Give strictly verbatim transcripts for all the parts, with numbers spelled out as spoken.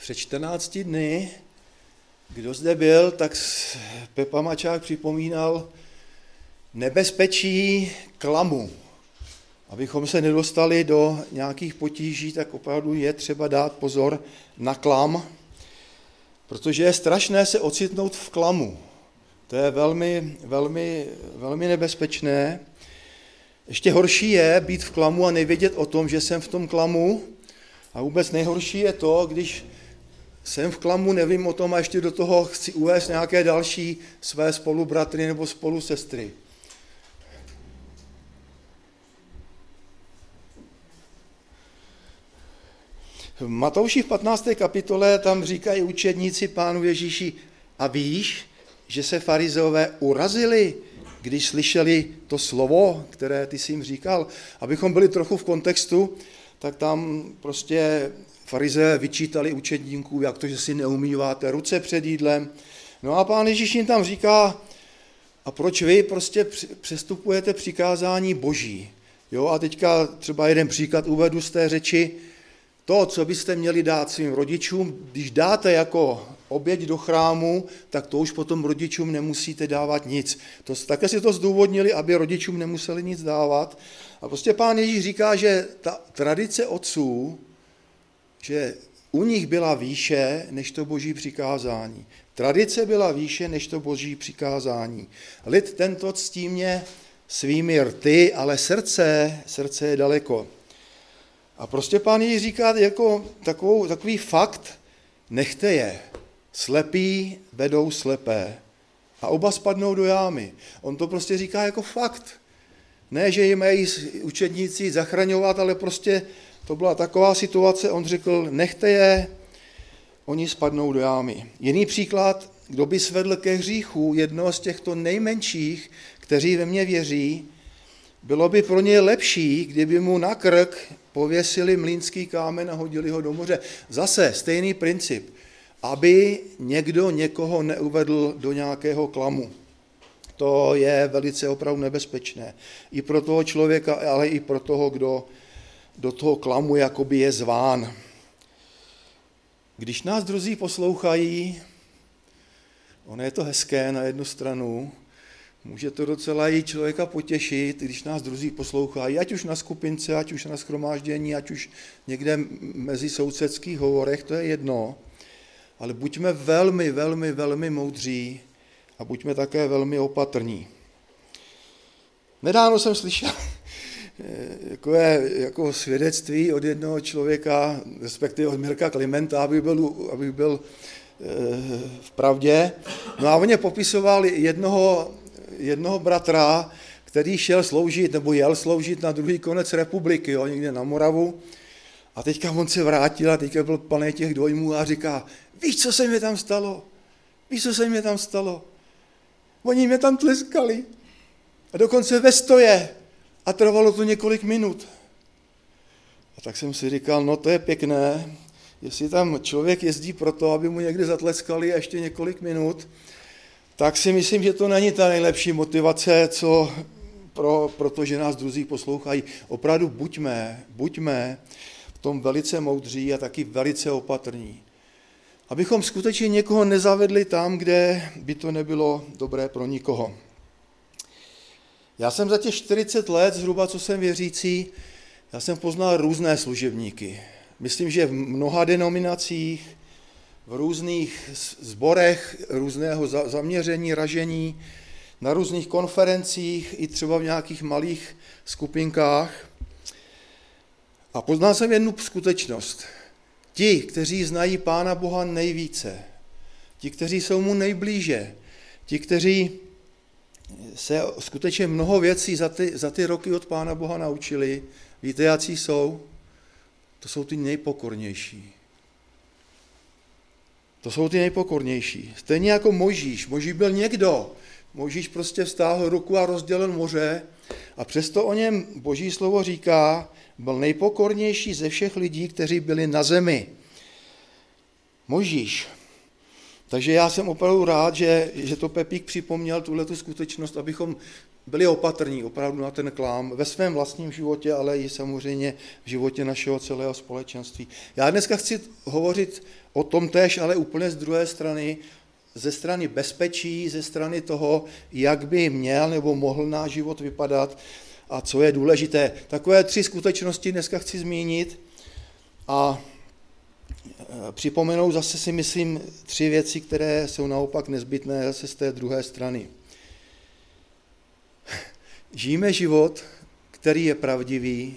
Před čtrnácti dny, kdo zde byl, tak Pepa Mačák připomínal nebezpečí klamu. Abychom se nedostali do nějakých potíží, tak opravdu je třeba dát pozor na klam, protože je strašné se ocitnout v klamu. To je velmi, velmi, velmi nebezpečné. Ještě horší je být v klamu a nevědět o tom, že jsem v tom klamu. A vůbec nejhorší je to, když jsem v klamu, nevím o tom a ještě do toho chci uvést nějaké další své spolubratry nebo spolusestry. V Matouši v patnácté kapitole tam říkají učedníci Pánu Ježíši, a víš, že se farizeové urazili, když slyšeli to slovo, které ty jsi jim říkal. Abychom byli trochu v kontextu, tak tam prostě farizeové vyčítali učedníků, jak to, že si neumýváte ruce před jídlem. No a Pán Ježíš jim tam říká, a proč vy prostě přestupujete přikázání Boží? Jo, a teďka třeba jeden příklad uvedu z té řeči. To, co byste měli dát svým rodičům, když dáte jako oběť do chrámu, tak to už potom rodičům nemusíte dávat nic. To, také si to zdůvodnili, aby rodičům nemuseli nic dávat. A prostě Pán Ježíš říká, že ta tradice otců, že u nich byla výše než to Boží přikázání. Tradice byla výše než to Boží přikázání. Lid tento ctí mě svými rty, ale srdce, srdce je daleko. A prostě Pán Ježíš říká jako takovou, takový fakt, nechte je. Slepí vedou slepé. A oba spadnou do jámy. On to prostě říká jako fakt. Ne, že je mají učedníci zachraňovat, ale prostě to byla taková situace, on řekl, nechte je, oni spadnou do jámy. Jiný příklad, kdo by svedl ke hříchu jednoho z těchto nejmenších, kteří ve mně věří, bylo by pro ně lepší, kdyby mu na krk pověsili mlýnský kámen a hodili ho do moře. Zase stejný princip, aby někdo někoho neuvedl do nějakého klamu. To je velice opravdu nebezpečné. I pro toho člověka, ale i pro toho, kdo do toho klamu jakoby je zván. Když nás druzí poslouchají, ono je to hezké na jednu stranu, může to docela i člověka potěšit, když nás druzí poslouchají, ať už na skupince, ať už na shromáždění, ať už někde mezi sousedských hovorech, to je jedno. Ale buďme velmi, velmi, velmi moudří a buďme také velmi opatrní. Nedávno jsem slyšel takové jako svědectví od jednoho člověka, respektive od Mirka Klimenta, aby byl, aby byl v pravdě. No a on popisoval jednoho, jednoho bratra, který šel sloužit, nebo jel sloužit na druhý konec republiky, jo, někde na Moravu. A teďka on se vrátil a teďka byl plný těch dojmů a říká, víš, co se mi tam stalo? Víš, co se mi tam stalo? Oni mě tam tleskali. A dokonce ve stoje. A trvalo to několik minut. A tak jsem si říkal, no to je pěkné, jestli tam člověk jezdí proto, aby mu někde zatleskali a ještě několik minut, tak si myslím, že to není ta nejlepší motivace, co pro, protože nás druzí poslouchají. Opravdu buďme, buďme v tom velice moudří a taky velice opatrní. Abychom skutečně někoho nezavedli tam, kde by to nebylo dobré pro nikoho. Já jsem za těch čtyřicet let, zhruba co jsem věřící, já jsem poznal různé služebníky. Myslím, že v mnoha denominacích, v různých sborech různého zaměření, ražení, na různých konferencích, i třeba v nějakých malých skupinkách. A poznal jsem jednu skutečnost. Ti, kteří znají Pána Boha nejvíce, ti, kteří jsou mu nejblíže, ti, kteří se skutečně mnoho věcí za ty, za ty roky od Pána Boha naučili, víte, jací jsou? To jsou ty nejpokornější. To jsou ty nejpokornější. Stejně jako Mojžíš. Mojžíš byl někdo. Mojžíš prostě vztáhl ruku a rozdělil moře a přesto o něm Boží slovo říká, byl nejpokornější ze všech lidí, kteří byli na zemi. Mojžíš. Takže já jsem opravdu rád, že, že to Pepík připomněl tuhletu skutečnost, abychom byli opatrní opravdu na ten klám ve svém vlastním životě, ale i samozřejmě v životě našeho celého společenství. Já dneska chci hovořit o tom též, ale úplně z druhé strany, ze strany bezpečí, ze strany toho, jak by měl nebo mohl náš život vypadat a co je důležité. Takové tři skutečnosti dneska chci zmínit a připomenout zase si myslím tři věci, které jsou naopak nezbytné zase z té druhé strany. Žijeme život, který je pravdivý,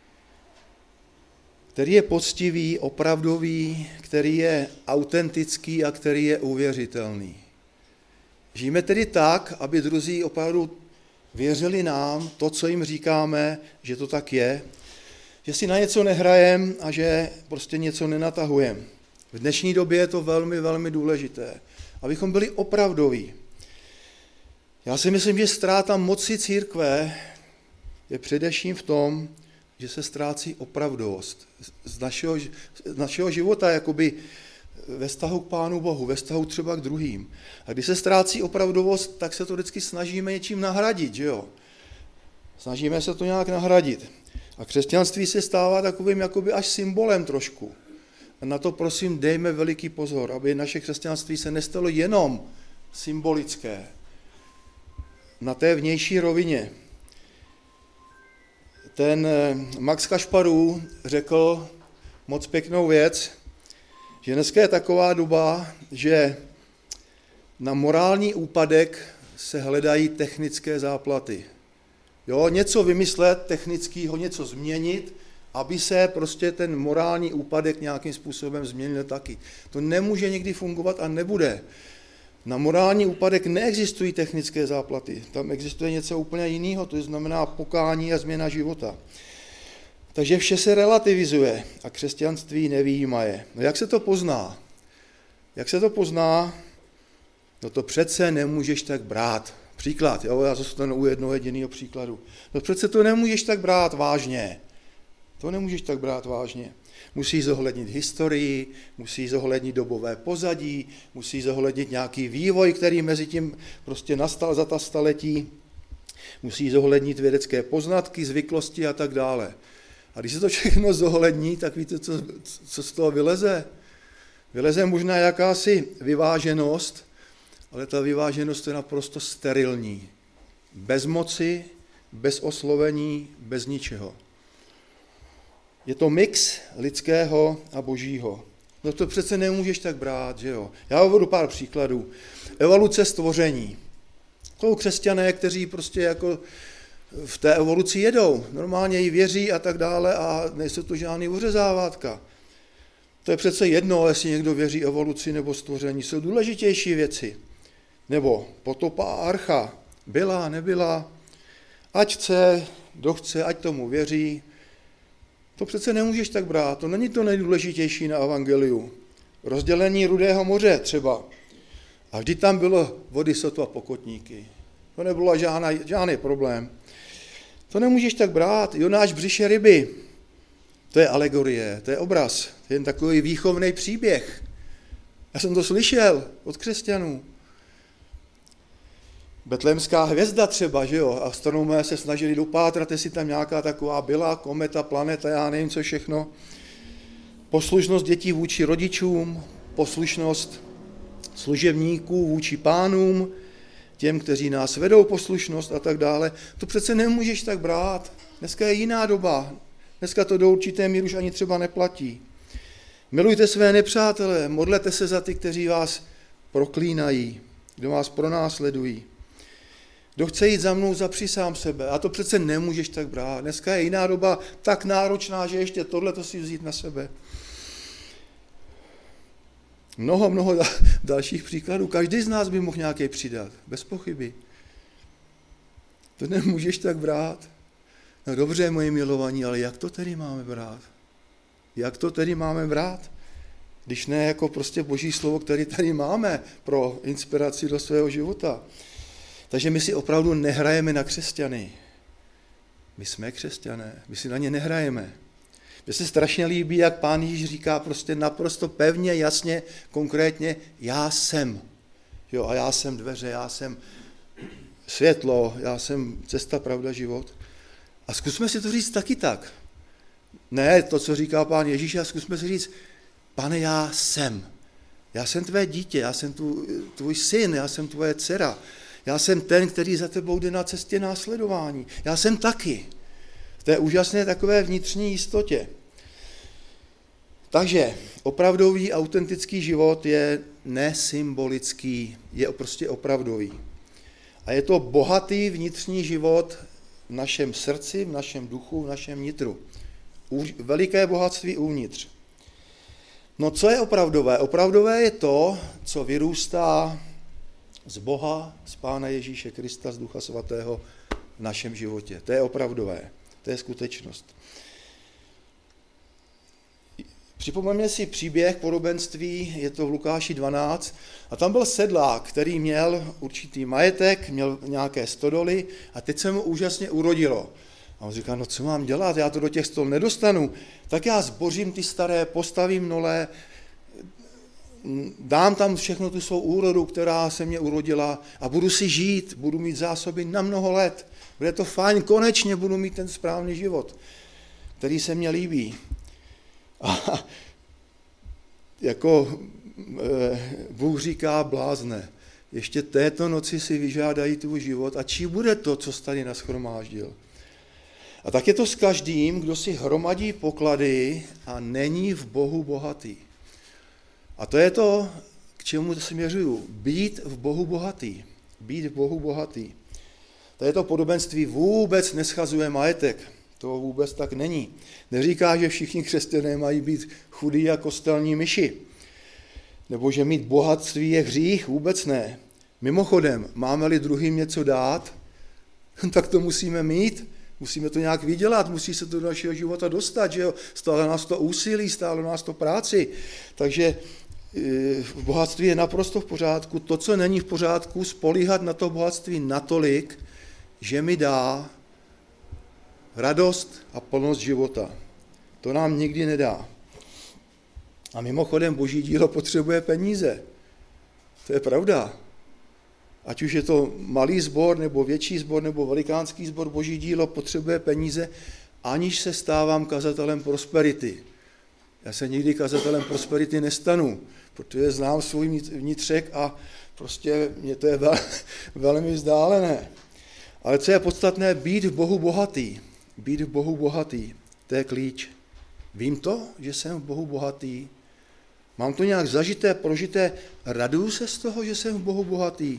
který je poctivý, opravdový, který je autentický a který je uvěřitelný. Žijeme tedy tak, aby druzí opravdu věřili nám to, co jim říkáme, že to tak je, že si na něco nehrajeme a že prostě něco nenatahujeme. V dnešní době je to velmi, velmi důležité, abychom byli opravdoví. Já si myslím, že ztráta moci církve je především v tom, že se ztrácí opravdovost z našeho, z našeho života, jakoby ve vztahu k Pánu Bohu, ve vztahu třeba k druhým. A když se ztrácí opravdovost, tak se to vždycky snažíme něčím nahradit, že jo? Snažíme se to nějak nahradit. A křesťanství se stává takovým jakoby až symbolem trošku. A na to prosím dejme veliký pozor, aby naše křesťanství se nestalo jenom symbolické. Na té vnější rovině. Ten Max Kašparů řekl moc pěknou věc, že dneska je taková doba, že na morální úpadek se hledají technické záplaty. Jo, něco vymyslet technického, něco změnit, aby se prostě ten morální úpadek nějakým způsobem změnil taky. To nemůže nikdy fungovat a nebude. Na morální úpadek neexistují technické záplaty, tam existuje něco úplně jiného, to znamená pokání a změna života. Takže vše se relativizuje a křesťanství nevyjímaje. No jak se to pozná? Jak se to pozná? No to přece nemůžeš tak brát. Příklad, jo, já zůstanu u jednoho jediného příkladu. No přece to nemůžeš tak brát vážně. To nemůžeš tak brát vážně. Musí zohlednit historii, musí zohlednit dobové pozadí, musí zohlednit nějaký vývoj, který mezi tím prostě nastal za ta staletí, musí zohlednit vědecké poznatky, zvyklosti a tak dále. A když se to všechno zohlední, tak víte, co, co z toho vyleze? Vyleze možná jakási vyváženost, ale ta vyváženost je naprosto sterilní. Bez moci, bez oslovení, bez ničeho. Je to mix lidského a božího. No to přece nemůžeš tak brát, že jo. Já uvedu pár příkladů. Evoluce stvoření. To jsou křesťané, kteří prostě jako v té evoluci jedou. Normálně jí věří a tak dále a nejsou to žádný ořezávátka. To je přece jedno, jestli někdo věří evoluci nebo stvoření. Jsou důležitější věci. Nebo potopa a archa. Byla, nebyla. Ať chce, kdo chce, ať tomu věří. To přece nemůžeš tak brát, to není to nejdůležitější na evangeliu. Rozdělení Rudého moře třeba. A vždy tam bylo vody sotva pokotníky. To nebylo žádný, žádný problém. To nemůžeš tak brát. Jonáš v břiše ryby. To je alegorie, to je obraz. To je jen takový výchovný příběh. Já jsem to slyšel od křesťanů. Betlémská hvězda třeba, že jo, astronomé se snažili dopátrat, jestli tam nějaká taková byla, kometa, planeta, já nevím co všechno. Poslušnost dětí vůči rodičům, poslušnost služebníků vůči pánům, těm, kteří nás vedou, poslušnost a tak dále. To přece nemůžeš tak brát. Dneska je jiná doba. Dneska to do určité míry už ani třeba neplatí. Milujte své nepřátele, modlete se za ty, kteří vás proklínají, kdo vás pronásledují. Kdo chce jít za mnou, zapři sám sebe. A to přece nemůžeš tak brát. Dneska je jiná doba tak náročná, že ještě tohle to si vzít na sebe. Mnoho, mnoho dalších příkladů. Každý z nás by mohl nějaký přidat, bez pochyby. To nemůžeš tak brát. No dobře, moji milovaní, ale jak to tedy máme brát? Jak to tedy máme brát? Když ne jako prostě boží slovo, které tady máme pro inspiraci do svého života. Takže my si opravdu nehrajeme na křesťany. My jsme křesťané, my si na ně nehrajeme. Mně se strašně líbí, jak Pán Ježíš říká prostě naprosto pevně, jasně, konkrétně, já jsem. Jo, a já jsem dveře, já jsem světlo, já jsem cesta, pravda, život. A zkusme si to říct taky tak. Ne to, co říká Pán Ježíš, a zkusme si říct, Pane, já jsem. Já jsem tvé dítě, já jsem tu, tvůj syn, já jsem tvoje dcera. Já jsem ten, který za tebou jde na cestě následování. Já jsem taky. V té úžasné takové vnitřní jistotě. Takže opravdový, autentický život je nesymbolický, je prostě opravdový. A je to bohatý vnitřní život v našem srdci, v našem duchu, v našem nitru. Veliké bohatství uvnitř. No co je opravdové? Opravdové je to, co vyrůstá z Boha, z Pána Ježíše Krista, z Ducha Svatého v našem životě. To je opravdové, to je skutečnost. Připomeňme si příběh podobenství, je to v Lukáši dvanáct, a tam byl sedlák, který měl určitý majetek, měl nějaké stodoly a teď se mu úžasně urodilo. A on říká, no co mám dělat, já to do těch stol nedostanu, tak já zbořím ty staré, postavím nové, dám tam všechno tu svou úrodu, která se mě urodila a budu si žít, budu mít zásoby na mnoho let. Bude to fajn, konečně budu mít ten správný život, který se mně líbí. A jako Bůh říká, blázne, ještě této noci si vyžádají tvůj život a čí bude to, co jsi tady nashromáždil. A tak je to s každým, kdo si hromadí poklady a není v Bohu bohatý. A to je to, k čemu směřuju. Být v Bohu bohatý. Být v Bohu bohatý. To je to podobenství, vůbec neschazuje majetek. To vůbec tak není. Neříká, že všichni křesťané mají být chudí jako kostelní myši. Nebo že mít bohatství je hřích, vůbec ne. Mimochodem, máme-li druhým něco dát, tak to musíme mít, musíme to nějak vydělat, musí se to do našeho života dostat, že jo? Stále nás to úsilí, stále nás to práci. Takže bohatství je naprosto v pořádku. To, co není v pořádku, spolíhat na to bohatství natolik, že mi dá radost a plnost života. To nám nikdy nedá. A mimochodem Boží dílo potřebuje peníze. To je pravda. Ať už je to malý sbor, nebo větší sbor, nebo velikánský sbor, Boží dílo potřebuje peníze, aniž se stávám kazatelem prosperity. Já se nikdy kazatelem prosperity nestanu, protože znám svůj vnitřek a prostě mě to je vel, velmi vzdálené. Ale co je podstatné, být v Bohu bohatý. Být v Bohu bohatý, to je klíč. Vím to, že jsem v Bohu bohatý. Mám to nějak zažité, prožité, raduju se z toho, že jsem v Bohu bohatý.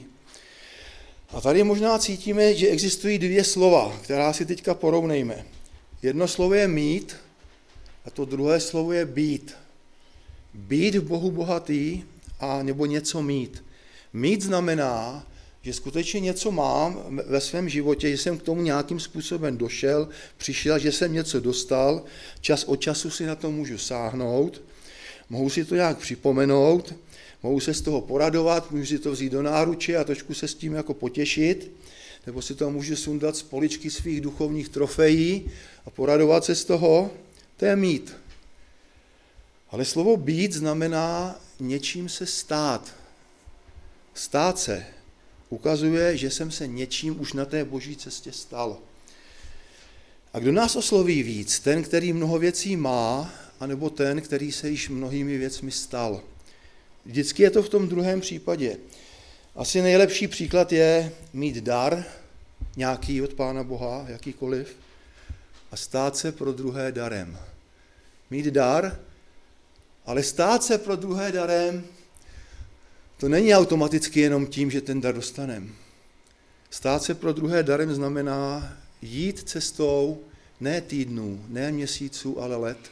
A tady možná cítíme, že existují dvě slova, která si teďka porovnejme. Jedno slovo je mít a to druhé slovo je být. Být v Bohu bohatý a nebo něco mít. Mít znamená, že skutečně něco mám ve svém životě, že jsem k tomu nějakým způsobem došel, přišel, že jsem něco dostal, čas od času si na to můžu sáhnout, mohu si to nějak připomenout, mohu se z toho poradovat, můžu si to vzít do náruče a trošku se s tím jako potěšit, nebo si to můžu sundat z poličky svých duchovních trofejí a poradovat se z toho, to je mít. Ale slovo být znamená něčím se stát. Stát se ukazuje, že jsem se něčím už na té Boží cestě stal. A kdo nás osloví víc? Ten, který mnoho věcí má, anebo ten, který se již mnohými věcmi stal? Vždycky je to v tom druhém případě. Asi nejlepší příklad je mít dar, nějaký od Pána Boha, jakýkoliv, a stát se pro druhé darem. Mít dar, ale stát se pro druhé darem, to není automaticky jenom tím, že ten dar dostaneme. Stát se pro druhé darem znamená jít cestou ne týdnů, ne měsíců, ale let.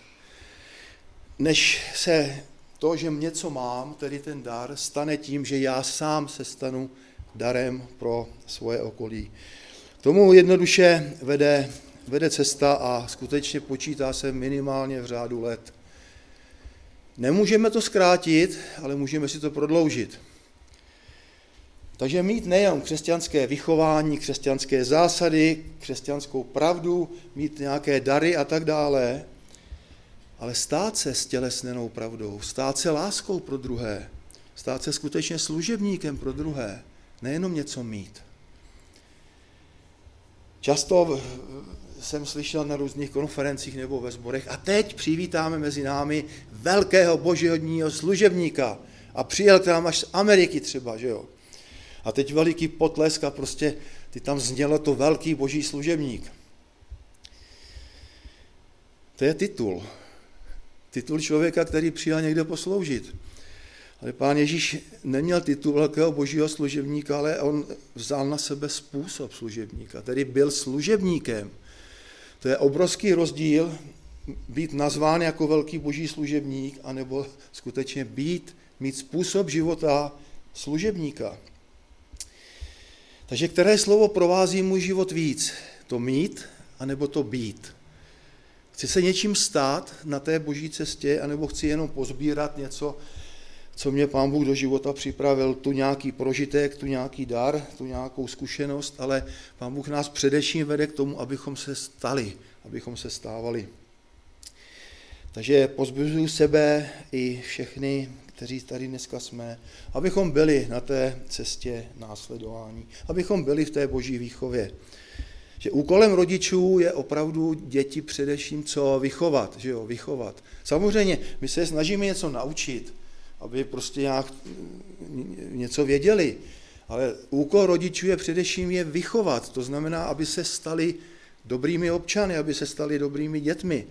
Než se to, že něco mám, tedy ten dar, stane tím, že já sám se stanu darem pro svoje okolí. K tomu jednoduše vede, vede cesta a skutečně počítá se minimálně v řádu let. Nemůžeme to zkrátit, ale můžeme si to prodloužit. Takže mít nejen křesťanské vychování, křesťanské zásady, křesťanskou pravdu, mít nějaké dary a tak dále, ale stát se stělesněnou pravdou, stát se láskou pro druhé, stát se skutečně služebníkem pro druhé, nejenom něco mít. Často jsem slyšel na různých konferencích nebo ve sborech a teď přivítáme mezi námi velkého božího služebníka a přijel k nám až z Ameriky třeba, že jo. A teď veliký potlesk a prostě ty tam znělo to velký boží služebník. To je titul. Titul člověka, který přijel někde posloužit. Ale Pán Ježíš neměl titul velkého božího služebníka, ale on vzal na sebe způsob služebníka, tedy byl služebníkem. To je obrovský rozdíl být nazván jako velký boží služebník, anebo skutečně být, mít způsob života služebníka. Takže které slovo provází můj život víc? To mít, anebo to být? Chci se něčím stát na té boží cestě, anebo chci jenom pozbírat něco, co mě Pán Bůh do života připravil, tu nějaký prožitek, tu nějaký dar, tu nějakou zkušenost, ale Pán Bůh nás především vede k tomu, abychom se stali, abychom se stávali. Takže pozbuzuju sebe i všechny, kteří tady dneska jsme, abychom byli na té cestě následování, abychom byli v té boží výchově. Že úkolem rodičů je opravdu děti především co vychovat, že jo, vychovat. Samozřejmě my se snažíme něco naučit, aby prostě nějak něco věděli, ale úkol rodičů je především je vychovat, to znamená, aby se stali dobrými občany, aby se stali dobrými dětmi.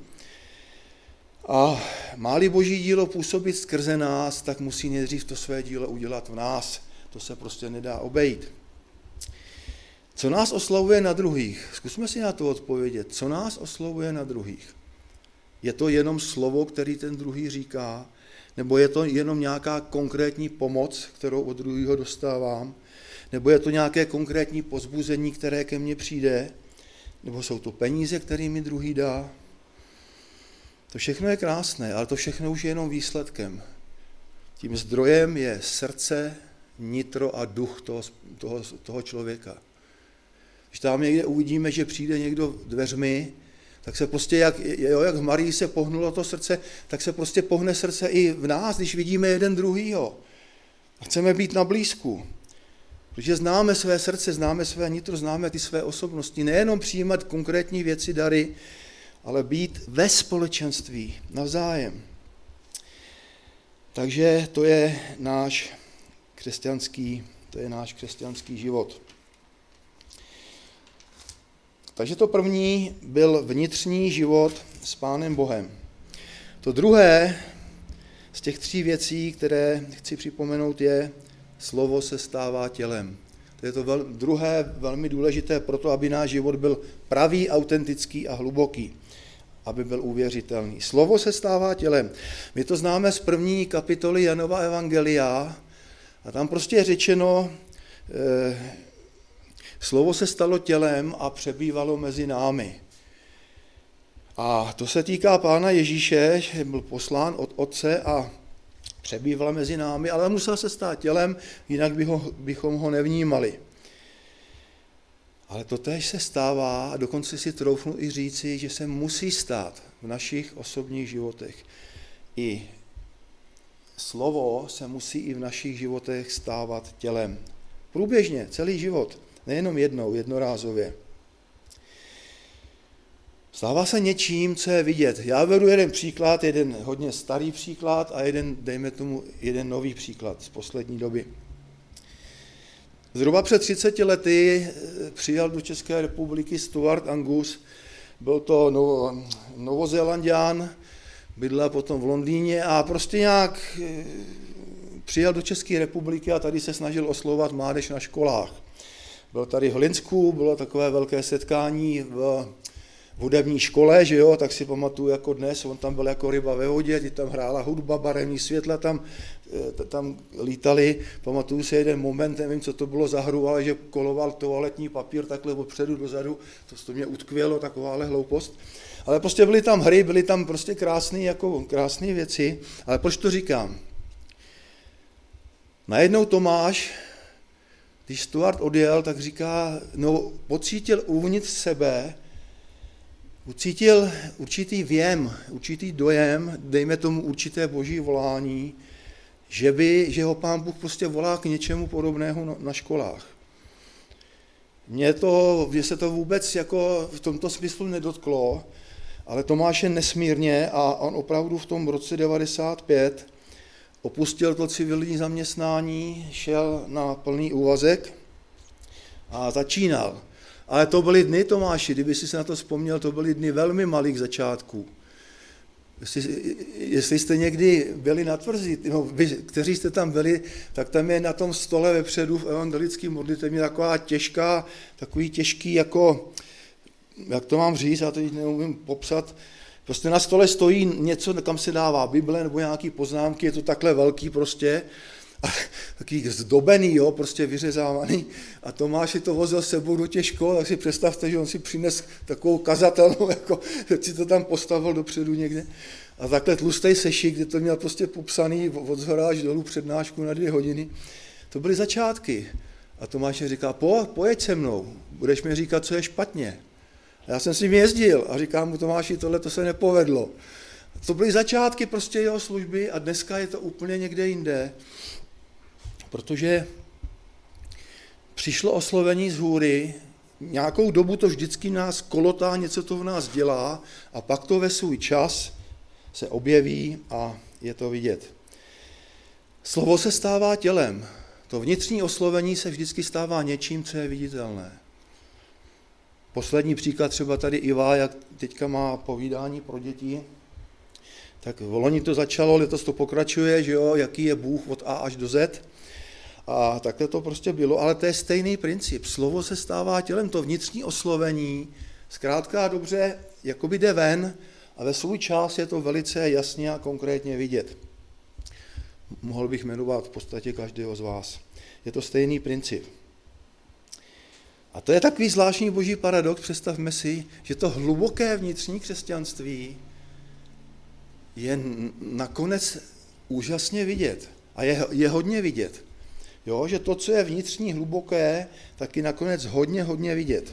A má-li boží dílo působit skrze nás, tak musí nejdřív to své dílo udělat v nás. To se prostě nedá obejít. Co nás oslavuje na druhých? Zkusme si na to odpovědět. Co nás oslavuje na druhých? Je to jenom slovo, který ten druhý říká? Nebo je to jenom nějaká konkrétní pomoc, kterou od druhého dostávám? Nebo je to nějaké konkrétní povzbuzení, které ke mně přijde? Nebo jsou to peníze, které mi druhý dá? To všechno je krásné, ale to všechno už je jenom výsledkem. Tím zdrojem je srdce, nitro a duch toho, toho, toho člověka. Když tam někde uvidíme, že přijde někdo dveřmi, tak se prostě, jak, jo, jak v Marii se pohnulo to srdce, tak se prostě pohne srdce i v nás, když vidíme jeden druhýho. A chceme být na blízku. Protože známe své srdce, známe své nitro, známe ty své osobnosti. Nejenom přijímat konkrétní věci, dary, ale být ve společenství navzájem. Takže to je náš křesťanský, to je náš křesťanský život. Takže to první byl vnitřní život s Pánem Bohem. To druhé z těch tří věcí, které chci připomenout, je slovo se stává tělem. To je to vel, druhé velmi důležité pro to, aby náš život byl pravý, autentický a hluboký, aby byl uvěřitelný. Slovo se stává tělem. My to známe z první kapitoly Janova evangelia a tam prostě je řečeno, eh, slovo se stalo tělem a přebývalo mezi námi. A to se týká Pána Ježíše, že byl poslán od Otce a přebýval mezi námi, ale musel se stát tělem, jinak by ho, bychom ho nevnímali. Ale to též se stává a dokonce si troufnu i říci, že se musí stát v našich osobních životech. I slovo se musí i v našich životech stávat tělem. Průběžně, celý život, nejenom jednou, jednorázově. Stává se něčím, co je vidět. Já vedu jeden příklad, jeden hodně starý příklad a jeden, dejme tomu, jeden nový příklad z poslední doby. Zhruba před třiceti lety přijel do České republiky Stuart Angus, byl to novo, Novozélanďan, bydlel potom v Londýně a prostě nějak přijel do České republiky a tady se snažil oslovovat mládež na školách. Byl tady v Hlinsku, bylo takové velké setkání v hudební škole, že jo, tak si pamatuju jako dnes, on tam byl jako ryba ve vodě, ty tam hrála hudba, barevný světla tam, tam lítali, pamatuju si jeden moment, nevím, co to bylo za hru, ale že koloval toaletní papír takhle odpředu dozadu, to, to mě utkvělo, takováhle hloupost. Ale prostě byly tam hry, byly tam prostě krásné jako krásné věci, ale proč to říkám? Najednou Tomáš, když Stuart odjel, tak říká, no pocítil uvnitř sebe, ucítil určitý věm, určitý dojem, dejme tomu určité boží volání, že, by, že ho Pán Bůh prostě volá k něčemu podobného na školách. Mně to, mě se to vůbec jako v tomto smyslu nedotklo, ale Tomáše nesmírně a on opravdu v tom roce devadesát pět opustil to civilní zaměstnání, šel na plný úvazek a začínal. Ale to byly dny, Tomáši, kdyby si se na to vzpomněl, to byly dny velmi malých začátků. Jestli, jestli jste někdy byli na tvrzi, no, vy, kteří jste tam byli, tak tam je na tom stole vepředu v evangelickém modlitevně taková těžká, takový těžký jako, jak to mám říct, já to teď neumím popsat, prostě na stole stojí něco, kam se dává Bible nebo nějaký poznámky, je to takhle velký prostě, a takový zdobený, jo, prostě vyřezávaný. A Tomáš si to vozil s sebou do těch škol, tak si představte, že on si přines takovou kazatelnou, jako si to tam postavil dopředu někde. A takhle tlustej sešik, kde to měl prostě popsaný od zhora až dolů přednášku na dvě hodiny. To byly začátky. A Tomáš mi říká, po, pojeď se mnou, budeš mi říkat, co je špatně. A já jsem s ním jezdil a říkám mu, Tomáši, tohle to se nepovedlo. To byly začátky prostě jeho služby a dneska je to úplně někde jinde. Protože přišlo oslovení z hůry, nějakou dobu to vždycky nás kolotá, něco to v nás dělá a pak to ve svůj čas se objeví a je to vidět. Slovo se stává tělem. To vnitřní oslovení se vždycky stává něčím, co je viditelné. Poslední příklad třeba tady Iva, jak teďka má povídání pro děti, tak v loni to začalo, letos to pokračuje, že jo, jaký je Bůh od A až do Z. A takhle to prostě bylo, ale to je stejný princip. Slovo se stává tělem, to vnitřní oslovení, zkrátka a dobře, jakoby jde ven a ve svůj čas je to velice jasně a konkrétně vidět. Mohl bych jmenovat v podstatě každého z vás. Je to stejný princip. A to je takový zvláštní boží paradox, představme si, že to hluboké vnitřní křesťanství je nakonec úžasně vidět a je, je hodně vidět. Jo, že to, co je vnitřní hluboké, taky nakonec hodně, hodně vidět.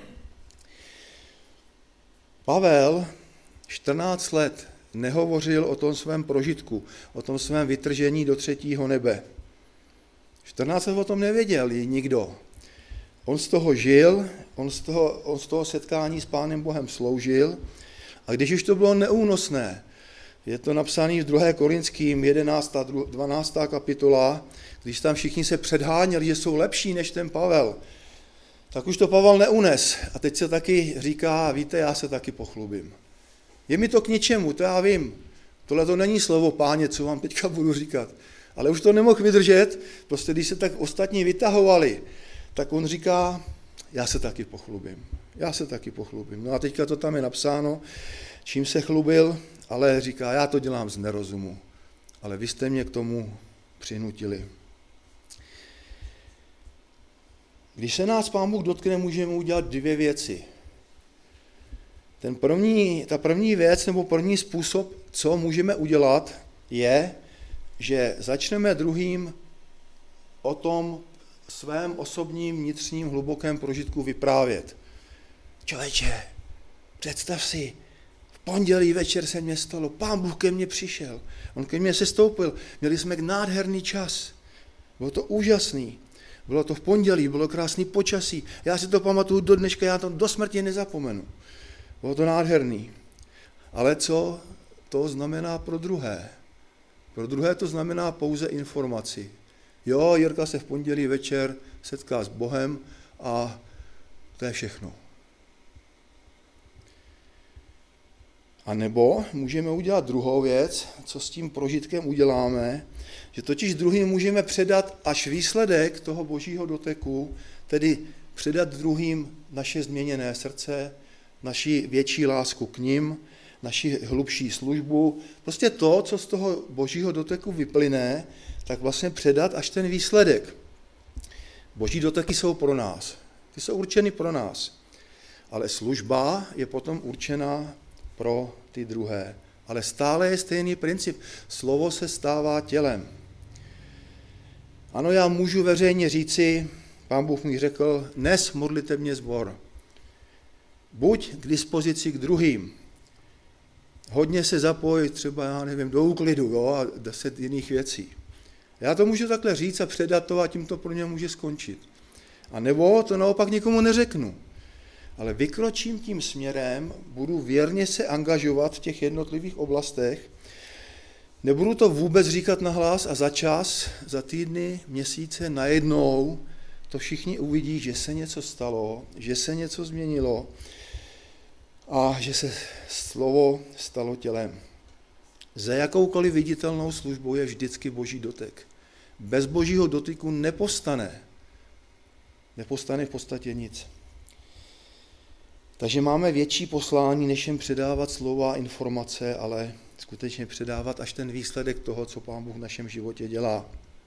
Pavel čtrnáct let nehovořil o tom svém prožitku, o tom svém vytržení do třetího nebe. čtrnáct let o tom nevěděl nikdo. On z toho žil, on z toho, on z toho setkání s Pánem Bohem sloužil a když už to bylo neúnosné, je to napsané v druhé Korinským jedenácté dvanácté kapitola, když tam všichni se předháněli, že jsou lepší než ten Pavel, tak už to Pavel neunes. A teď se taky říká, víte, já se taky pochlubím. Je mi to k ničemu, to já vím. Tohle to není slovo Páně, co vám teďka budu říkat. Ale už to nemohl vydržet, prostě když se tak ostatní vytahovali, tak on říká, já se taky pochlubím. Já se taky pochlubím. No a teďka to tam je napsáno, čím se chlubil, ale říká, já to dělám z nerozumu, ale vy jste mě k tomu přinutili. Když se nás Pán Bůh dotkne, můžeme udělat dvě věci. Ten první, ta první věc nebo první způsob, co můžeme udělat, je, že začneme druhým o tom svém osobním vnitřním hlubokém prožitku vyprávět. Člověče, představ si, v pondělí večer se mě stalo, Pán Bůh ke mně přišel, on ke mně sestoupil, měli jsme nádherný čas, bylo to úžasný, bylo to v pondělí, bylo krásný počasí, já si to pamatuju do dneška, já to do smrti nezapomenu, bylo to nádherný. Ale co to znamená pro druhé? Pro druhé to znamená pouze informaci. Jo, Jirka se v pondělí večer setká s Bohem a to je všechno. A nebo můžeme udělat druhou věc, co s tím prožitkem uděláme, že totiž druhým můžeme předat až výsledek toho božího doteku, tedy předat druhým naše změněné srdce, naši větší lásku k nim, naši hlubší službu, prostě to, co z toho božího doteku vyplyne, tak vlastně předat až ten výsledek. Boží doteky jsou pro nás, ty jsou určeny pro nás, ale služba je potom určena pro ty druhé. Ale stále je stejný princip. Slovo se stává tělem. Ano, já můžu veřejně říci, Pán Bůh mi řekl, dnes modlitební sbor. Buď k dispozici k druhým. Hodně se zapojit třeba, já nevím, do úklidu, jo, a deset jiných věcí. Já to můžu takhle říct a předat to a tím to pro ně může skončit. A nebo to naopak nikomu neřeknu. Ale vykročím tím směrem, budu věrně se angažovat v těch jednotlivých oblastech, nebudu to vůbec říkat nahlas a za čas, za týdny, měsíce, najednou to všichni uvidí, že se něco stalo, že se něco změnilo a že se slovo stalo tělem. Za jakoukoliv viditelnou službou je vždycky boží dotek. Bez božího dotyku nepostane. Nepostane v podstatě nic. Takže máme větší poslání, než jen předávat slova a informace, ale skutečně předávat až ten výsledek toho, co Pán Bůh v našem životě dělá.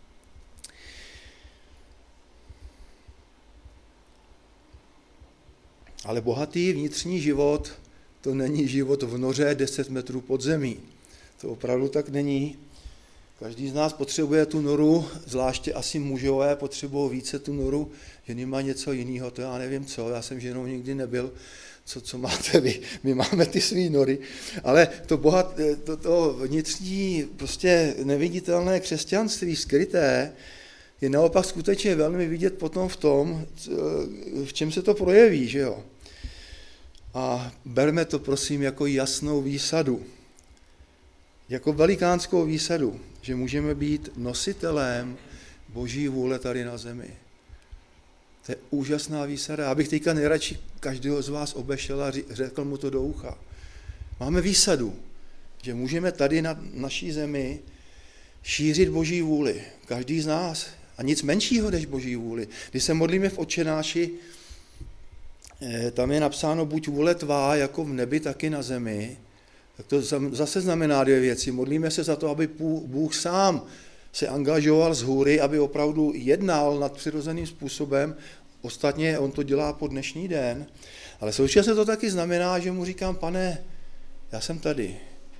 Ale bohatý vnitřní život, to není život v noře deset metrů pod zemí. To opravdu tak není. Každý z nás potřebuje tu noru, zvláště asi mužové potřebují více tu noru, ženy má něco jiného, to já nevím co, já jsem ženou nikdy nebyl, co, co máte vy, my máme ty svý nory, ale to, bohat, to, to vnitřní, prostě neviditelné křesťanství skryté je naopak skutečně velmi vidět potom v tom, v čem se to projeví, že jo. A berme to prosím jako jasnou výsadu, jako velikánskou výsadu, že můžeme být nositelem boží vůle tady na zemi. To je úžasná výsada. Já bych teďka nejradši každého z vás obešel a řekl mu to do ucha. Máme výsadu, že můžeme tady na naší zemi šířit boží vůli. Každý z nás. A nic menšího než boží vůli. Když se modlíme v Otčenáši, tam je napsáno buď vůle tvá jako v nebi, tak i na zemi. Tak to zase znamená dvě věci. Modlíme se za to, aby Bůh sám se angažoval z hůry, aby opravdu jednal nadpřirozeným způsobem. Ostatně on to dělá po dnešní den. Ale současně to taky znamená, že mu říkám, Pane, já jsem tady.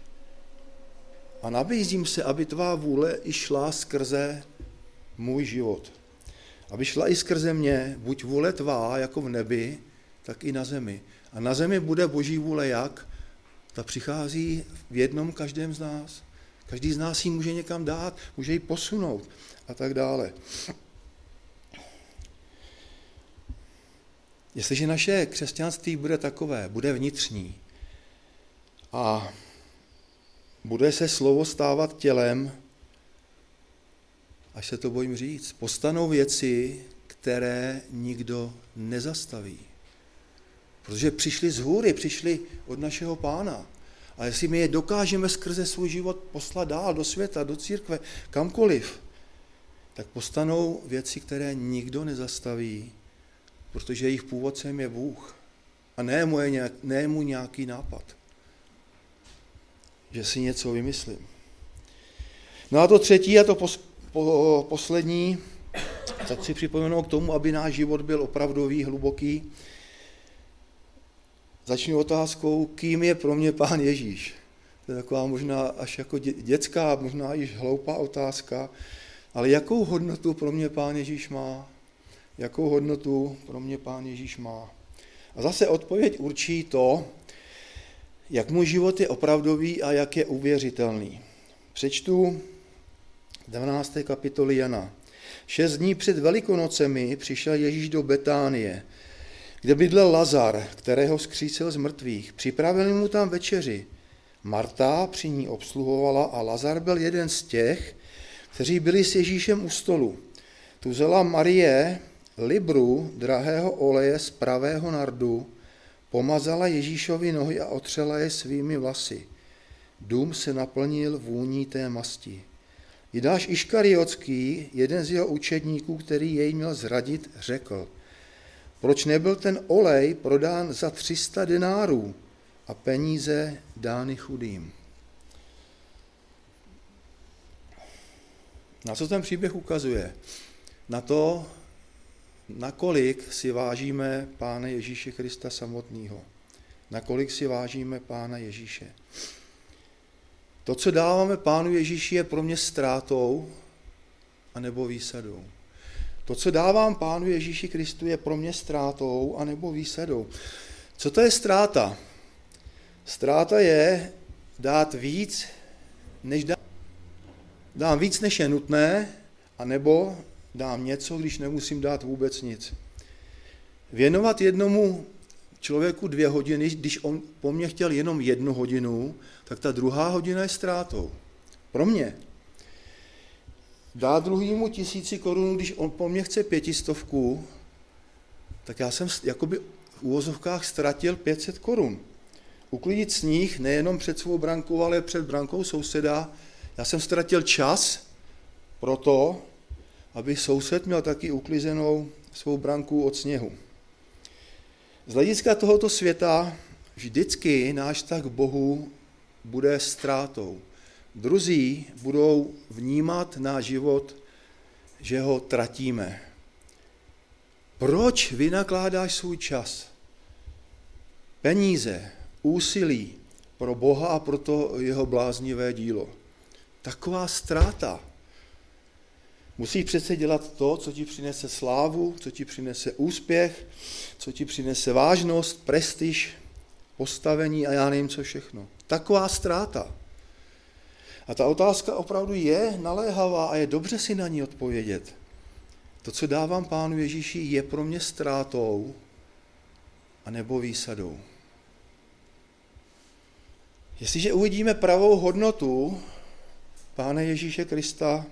A nabízím se, aby tvá vůle i šla skrze můj život. Aby šla i skrze mě, buď vůle tvá, jako v nebi, tak i na zemi. A na zemi bude boží vůle jak? Ta přichází v jednom každém z nás. Každý z nás ji může někam dát, může ji posunout a tak dále. Jestliže naše křesťanství bude takové, bude vnitřní a bude se slovo stávat tělem, až se to bojím říct, postanou věci, které nikdo nezastaví. Protože přišli z hůry, přišli od našeho Pána. A jestli my je dokážeme skrze svůj život poslat dál do světa, do církve, kamkoliv, tak postanou věci, které nikdo nezastaví, protože jejich původcem je Bůh. A ne, moje nějak, ne mu nějaký nápad, že si něco vymyslím. No a to třetí a to pos, po, poslední, tak si připomenout k tomu, aby náš život byl opravdový, hluboký. Začnu otázkou, kým je pro mě Pán Ježíš. To je taková možná až jako dětská, možná již hloupá otázka, ale jakou hodnotu pro mě Pán Ježíš má? Jakou hodnotu pro mě Pán Ježíš má? A zase odpověď určí to, jak můj život je opravdový a jak je uvěřitelný. Přečtu dvanácté kapitoly Jana. Šest dní před Velikonocemi přišel Ježíš do Betánie, kde bydlel Lazar, kterého vzkřísil z mrtvých. Připravili mu tam večeři. Marta při ní obsluhovala a Lazar byl jeden z těch, kteří byli s Ježíšem u stolu. Tu vzala Marie libru drahého oleje z pravého nardu, pomazala Ježíšovi nohy a otřela je svými vlasy. Dům se naplnil vůní té masti. Jidáš Iškariotský, jeden z jeho učedníků, který jej měl zradit, řekl, proč nebyl ten olej prodán za tři sta denárů a peníze dány chudým? Na co ten příběh ukazuje? Na to, nakolik si vážíme Pána Ježíše Krista samotného. Nakolik si vážíme Pána Ježíše. To, co dáváme Pánu Ježíši, je pro mě ztrátou anebo výsadou. To, co dávám Pánu Ježíši Kristu, je pro mě ztrátou anebo výsadou. Co to je ztráta? Ztráta je dát víc, než dám. Dám víc, než je nutné, anebo dám něco, když nemusím dát vůbec nic. Věnovat jednomu člověku dvě hodiny, když on po mně chtěl jenom jednu hodinu, tak ta druhá hodina je ztrátou. Pro mě. Dát druhýmu tisíci korun, když on po mně chce pětistovku, tak já jsem jakoby v úvozovkách ztratil pět set korun. Uklidit sníh nejenom před svou brankou, ale před brankou souseda. Já jsem ztratil čas pro to, aby soused měl taky uklizenou svou branku od sněhu. Z hlediska tohoto světa vždycky náš vztah k Bohu bude ztrátou. Druzí budou vnímat náš život, že ho tratíme. Proč vynakládáš svůj čas, peníze, úsilí pro Boha a pro to jeho bláznivé dílo? Taková ztráta. Musíš přece dělat to, co ti přinese slávu, co ti přinese úspěch, co ti přinese vážnost, prestiž, postavení a já nevím co všechno. Taková ztráta. A ta otázka opravdu je naléhavá a je dobře si na ní odpovědět. To, co dávám Pánu Ježíši, je pro mě ztrátou anebo výsadou. Jestliže uvidíme pravou hodnotu Pána Ježíše Krista,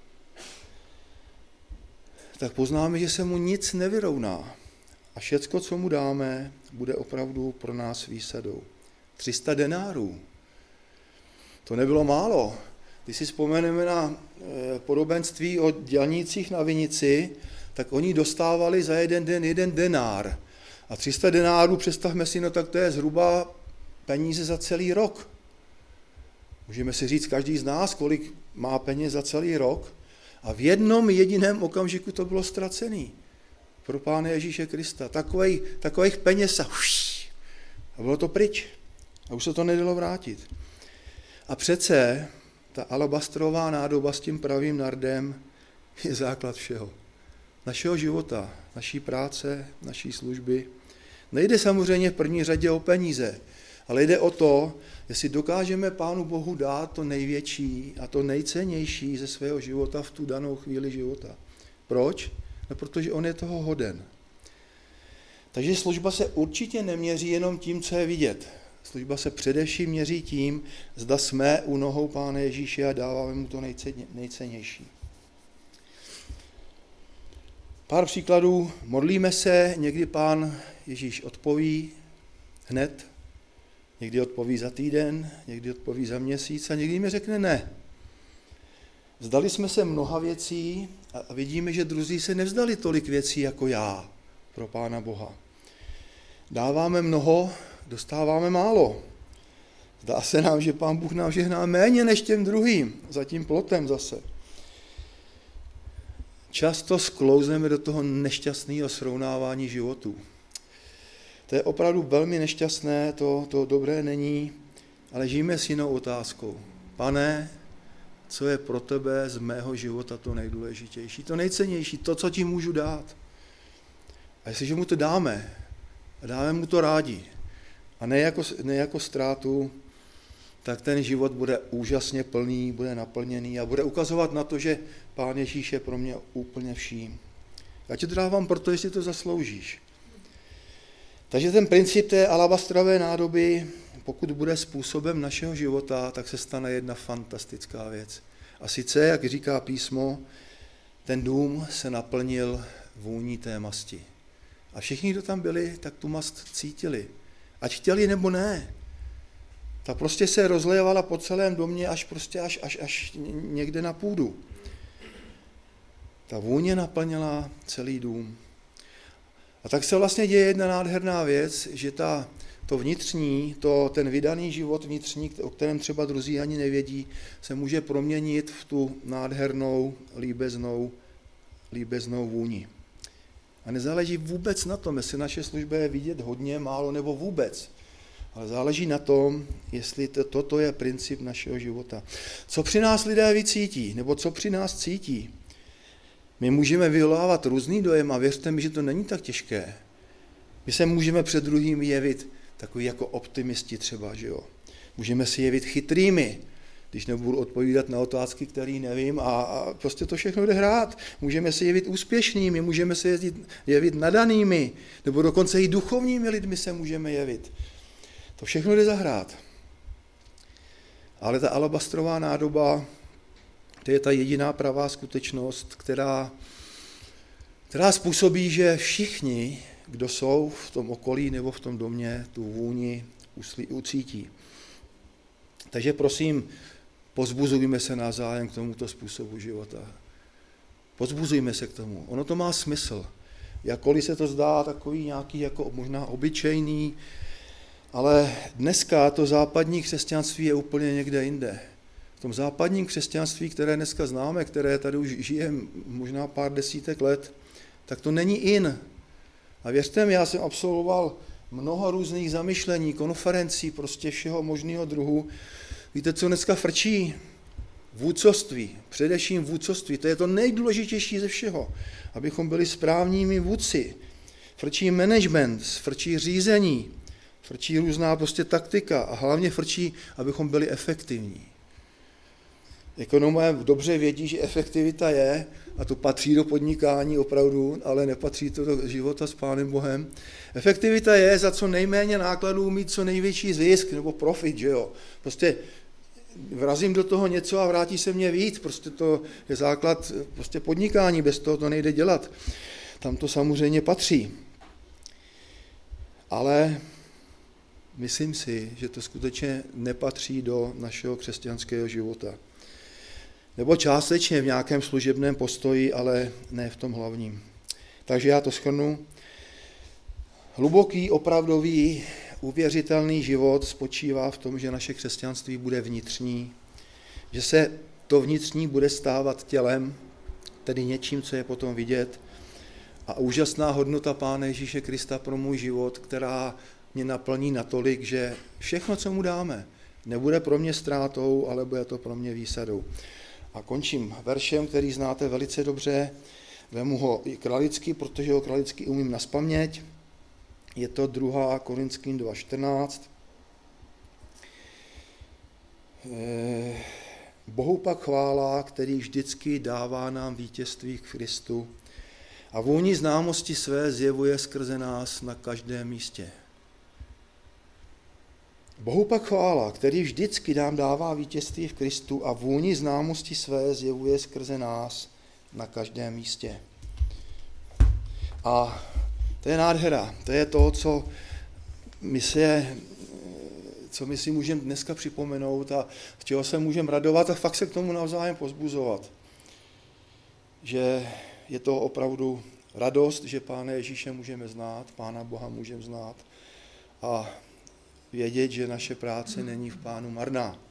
tak poznáme, že se mu nic nevyrovná. A všecko, co mu dáme, bude opravdu pro nás výsadou. tři sta denárů. To nebylo málo. Když si vzpomeneme na podobenství o dělnících na vinici, tak oni dostávali za jeden den jeden denár. A tři sta denárů, představme si, no tak to je zhruba peníze za celý rok. Můžeme si říct každý z nás, kolik má peněz za celý rok. A v jednom jediném okamžiku to bylo ztracený. Pro Pána Ježíše Krista. Takovej, takových peněz a, uš, a bylo to pryč. A už se to nedalo vrátit. A přece ta alabastrová nádoba s tím pravým nardem je základ všeho. Našeho života, naší práce, naší služby. Nejde samozřejmě v první řadě o peníze, ale jde o to, jestli dokážeme Pánu Bohu dát to největší a to nejcennější ze svého života v tu danou chvíli života. Proč? No, protože on je toho hoden. Takže služba se určitě neměří jenom tím, co je vidět. Služba se především měří tím, zda jsme u nohou Pána Ježíše a dáváme mu to nejcennější. Pár příkladů. Modlíme se, někdy Pán Ježíš odpoví hned, někdy odpoví za týden, někdy odpoví za měsíc a někdy mi řekne ne. Vzdali jsme se mnoha věcí a vidíme, že druzí se nevzdali tolik věcí jako já pro Pána Boha. Dáváme mnoho, dostáváme málo. Zdá se nám, že Pán Bůh nám žehná méně než těm druhým, za tím plotem zase. Často sklouzneme do toho nešťastného srovnávání životů. To je opravdu velmi nešťastné, to, to dobré není, ale žijeme s jinou otázkou. Pane, co je pro tebe z mého života to nejdůležitější, to nejcennější, to, co ti můžu dát. A jestliže mu to dáme, a dáme mu to rádi, a ne jako, ne jako ztrátu, tak ten život bude úžasně plný, bude naplněný a bude ukazovat na to, že Pán Ježíš je pro mě úplně vším. Já ti to dávám proto, jestli to zasloužíš. Takže ten princip té alabastrové nádoby, pokud bude způsobem našeho života, tak se stane jedna fantastická věc. A sice, jak říká písmo, ten dům se naplnil vůní té masti. A všichni, kdo tam byli, tak tu mast cítili. Ať chtěli nebo ne. Ta prostě se rozlévala po celém domě až prostě až, až, až někde na půdu. Ta vůně naplnila celý dům. A tak se vlastně děje jedna nádherná věc, že ta, to vnitřní, to, ten vydaný život vnitřní, o kterém třeba druzí ani nevědí, se může proměnit v tu nádhernou, líbeznou, líbeznou vůni. A nezáleží vůbec na tom, jestli naše služba je vidět hodně, málo nebo vůbec. Ale záleží na tom, jestli to, toto je princip našeho života. Co při nás lidé vycítí, nebo co při nás cítí? My můžeme vyvolávat různý dojem a věřte mi, že to není tak těžké. My se můžeme před druhým jevit takový jako optimisti třeba, že jo. Můžeme si jevit chytrými, když nebudu odpovídat na otázky, které nevím, a, a prostě to všechno jde hrát. Můžeme se jevit úspěšnými, můžeme se jezdit, jevit nadanými, nebo dokonce i duchovními lidmi se můžeme jevit. To všechno jde zahrát. Ale ta alabastrová nádoba, to je ta jediná pravá skutečnost, která, která způsobí, že všichni, kdo jsou v tom okolí nebo v tom domě, tu vůni ucítí. Takže prosím, pozbuzujme se navzájem k tomuto způsobu života. Pozbuzujme se k tomu. Ono to má smysl. Jakkoliv se to zdá takový nějaký jako možná obyčejný, ale dneska to západní křesťanství je úplně někde jinde. V tom západním křesťanství, které dneska známe, které tady už žije možná pár desítek let, tak to není in. A věřte mi, já jsem absolvoval mnoho různých zamyšlení, konferencí, prostě všeho možného druhu. Víte, co dneska frčí? Vůdcovství, především vůdcovství. To je to nejdůležitější ze všeho, abychom byli správnými vůdci. Frčí management, frčí řízení, frčí různá prostě taktika a hlavně frčí, abychom byli efektivní. Ekonomové dobře vědí, že efektivita je, a to patří do podnikání opravdu, ale nepatří to do života s Pánem Bohem. Efektivita je za co nejméně nákladů mít co největší zisk nebo profit, že jo. Prostě vrazím do toho něco a vrátí se mě víc, prostě to je základ prostě podnikání, bez toho to nejde dělat. Tam to samozřejmě patří. Ale myslím si, že to skutečně nepatří do našeho křesťanského života. Nebo částečně v nějakém služebném postoji, ale ne v tom hlavním. Takže já to shrnu. Hluboký, opravdový, uvěřitelný život spočívá v tom, že naše křesťanství bude vnitřní, že se to vnitřní bude stávat tělem, tedy něčím, co je potom vidět. A úžasná hodnota Pána Ježíše Krista pro můj život, která mě naplní natolik, že všechno, co mu dáme, nebude pro mě ztrátou, ale bude to pro mě výsadou. A končím veršem, který znáte velice dobře, vemu ho i kralicky, protože ho kralicky umím nazpaměť. Je to druhá Korinským dva čtrnáct. Bohu pak chvála, který vždycky dává nám vítězství v Kristu a vůni známosti své zjevuje skrze nás na každém místě. Bohu pak chvála, který vždycky nám dává vítězství v Kristu a vůni známosti své zjevuje skrze nás na každém místě. A to je nádhera, to je to, co my, se, co my si můžeme dneska připomenout a z čeho se můžeme radovat a fakt se k tomu navzájem pozbuzovat. Že je to opravdu radost, že Pána Ježíše můžeme znát, Pána Boha můžeme znát a vědět, že naše práce není v Pánu marná.